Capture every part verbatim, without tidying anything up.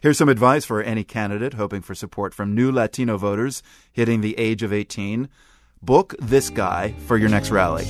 Here's some advice for any candidate hoping for support from new Latino voters hitting the age of eighteen. Book this guy for your next rally.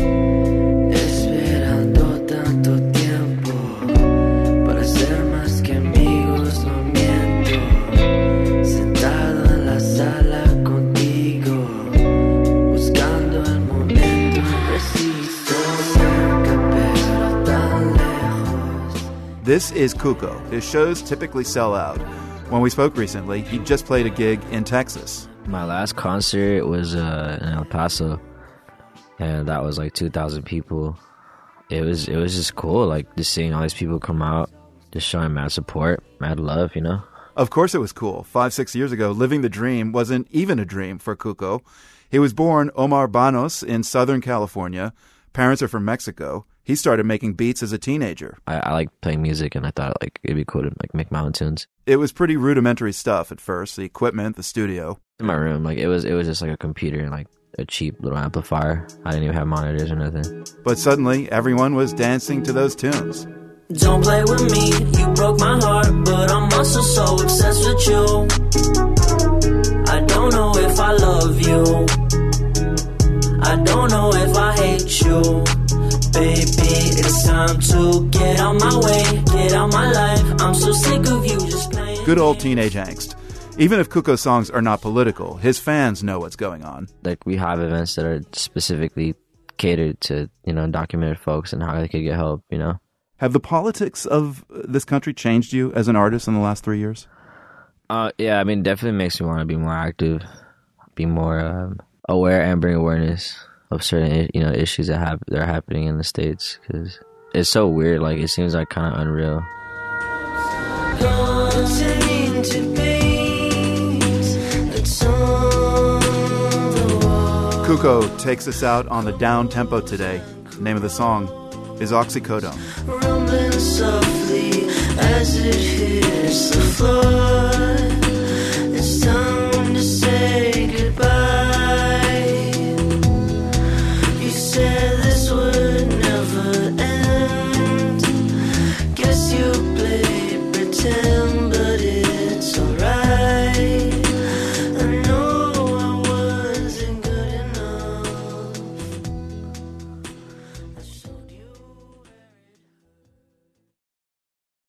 This is Cuco. His shows typically sell out. When we spoke recently, he just played a gig in Texas. My last concert was uh, in El Paso, and that was like two thousand people. It was it was just cool, like just seeing all these people come out, just showing mad support, mad love, you know? Of course it was cool. Five, six years ago, living the dream wasn't even a dream for Cuco. He was born Omar Banos in Southern California. Parents are from Mexico. He started making beats as a teenager. I, I like playing music, and I thought like it'd be cool to like make my own tunes. It was pretty rudimentary stuff at first, the equipment, the studio. In my room, like it was it was just like a computer and like a cheap little amplifier. I didn't even have monitors or nothing. But suddenly, everyone was dancing to those tunes. Don't play with me, you broke my heart, but I'm also so obsessed with you. I don't know if I love you. I don't know if I hate you. Baby, it's time to get out my way, get out my life. I'm so sick of you just playing. Good old teenage angst. Even if Cuco's songs are not political, his fans know what's going on. Like, we have events that are specifically catered to, you know, documented folks and how they could get help, you know? Have the politics of this country changed you as an artist in the last three years? Uh, yeah, I mean, definitely makes me want to be more active, be more um, aware and bring awareness of certain, you know, issues that have that are happening in the States, because it's so weird. Like, it seems like kind of unreal. Cuco takes us out on the down tempo today. The name of the song is Oxycodone. Rumbling softly as it hits the floor.